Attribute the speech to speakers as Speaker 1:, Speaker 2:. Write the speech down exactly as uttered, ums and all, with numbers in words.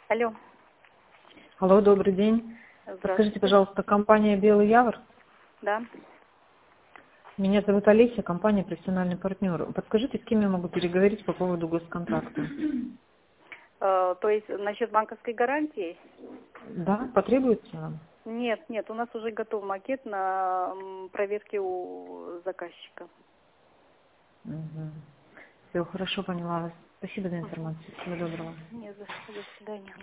Speaker 1: Алло.
Speaker 2: Алло, добрый день. Подскажите,
Speaker 1: Здравствуйте.
Speaker 2: пожалуйста, компания «Белый Явр».
Speaker 1: Да.
Speaker 2: Меня зовут Олеся, компания «Профессиональный партнер». Подскажите, с кем я могу переговорить по поводу госконтракта?
Speaker 1: Э, то есть насчет банковской гарантии?
Speaker 2: Да, потребуется нам?
Speaker 1: Нет, нет, у нас уже готов макет на м, проверке у заказчика.
Speaker 2: Угу. Все, хорошо, поняла вас. Спасибо за
Speaker 1: Мгм.
Speaker 2: информацию. Всего доброго.
Speaker 1: Не за что, до свидания.